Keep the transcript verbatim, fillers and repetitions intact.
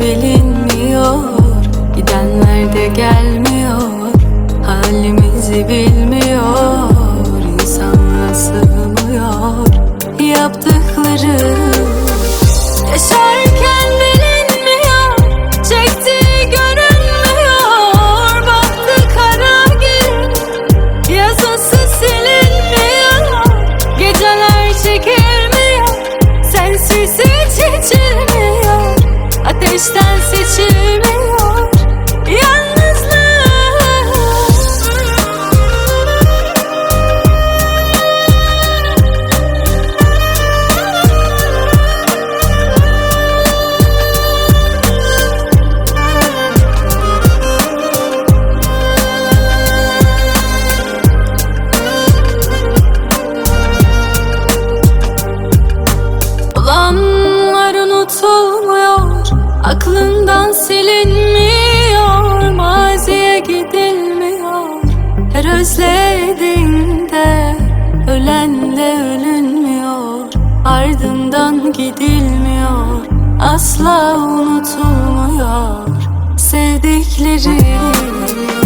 bilinmiyor, gidenler de gelmiyor, halimizi bilmiyor. İnsanla sığmıyor yaptıkları, yaşarken bilinmiyor, çektiği görünmüyor. Baktı kara gün, yazısı silinmiyor, geceler çekilmiyor, sensiz hiç içilmiyor, ateşten seçilmiyor yalnızlık. Olanlar unutulmuyor, aklından silinmiyor, maziye gidilmiyor. Her özlediğinde ölenle ölünmüyor, ardından gidilmiyor, asla unutulmuyor sevdikleri.